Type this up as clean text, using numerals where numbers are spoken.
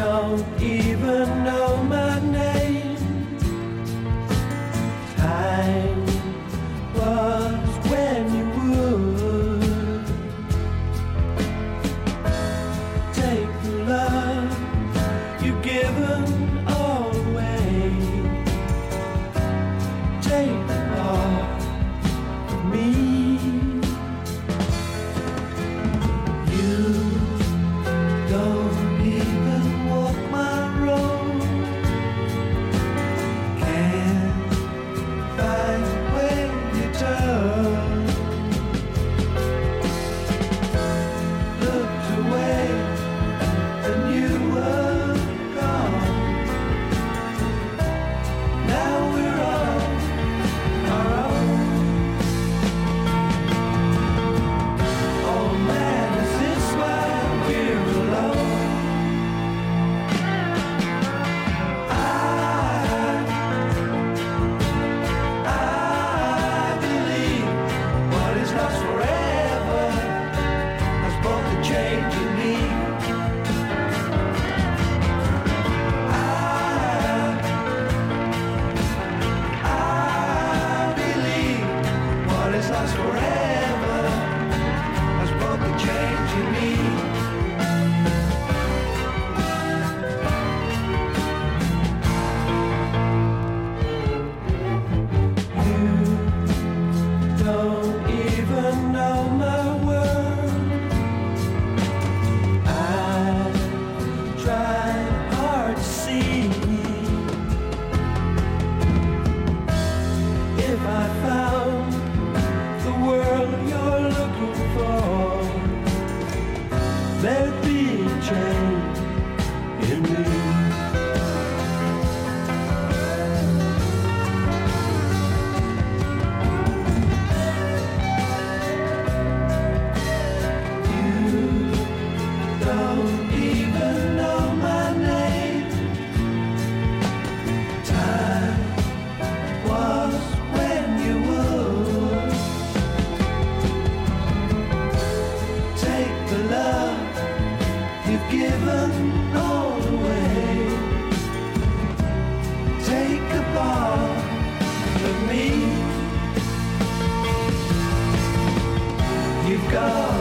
don't even know my name. Time was when you would take the love you've given away. Take all of me. You don't even walk my road. Can't find where you turn. Looked away and you were gone. Now we're on our own. Oh man, is this why we're alone? I believe what is lost forever has brought the change in me. I believe what is lost forever has brought the change in me. You don't even know my world. I tried hard to see. If I found the world you're looking for, there'd be a change in me. Don't even know my name. Time was when you would take the love you've given all away. Take a part of me. You've got